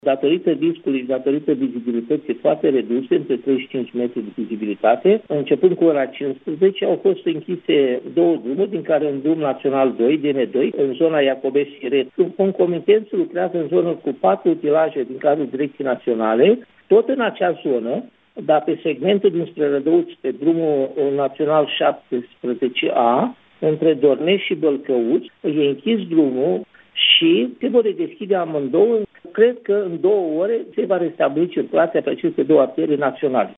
datorită riscului, datorită vizibilității foarte reduse, între 35 metri de vizibilitate, începând cu ora 15, au fost închise 2 drumuri, din care un drum național 2, DN2, în zona Iacobescu-Siret. Concomitent lucrează în zonă cu 4 utilaje din cadrul Direcției Naționale, tot în acea zonă, dar pe segmentul dinspre Rădăuți, pe drumul național 17A, între Dornești și Bălcăuți, e închis drumul și se vor deschide amândouă. Cred că în 2 ore se va restabili circulația pe aceste 2 artere naționale.